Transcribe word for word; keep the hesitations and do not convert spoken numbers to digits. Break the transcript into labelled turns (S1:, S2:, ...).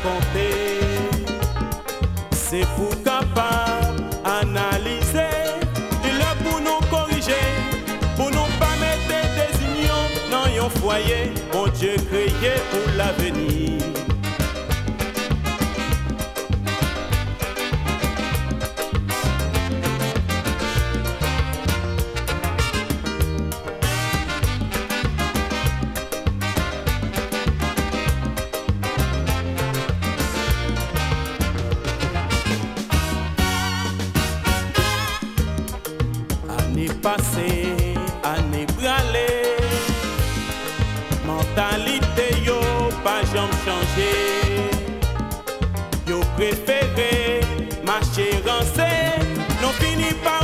S1: raconter. C'est pour capable analyser, il est pour nous corriger, pour nous pas mettre des unions dans un foyer. Bon Dieu créé pour l'avenir. Année passée, année bralée, mentalité yo pas jamais changé. Yo préféré marcher rancé, non fini par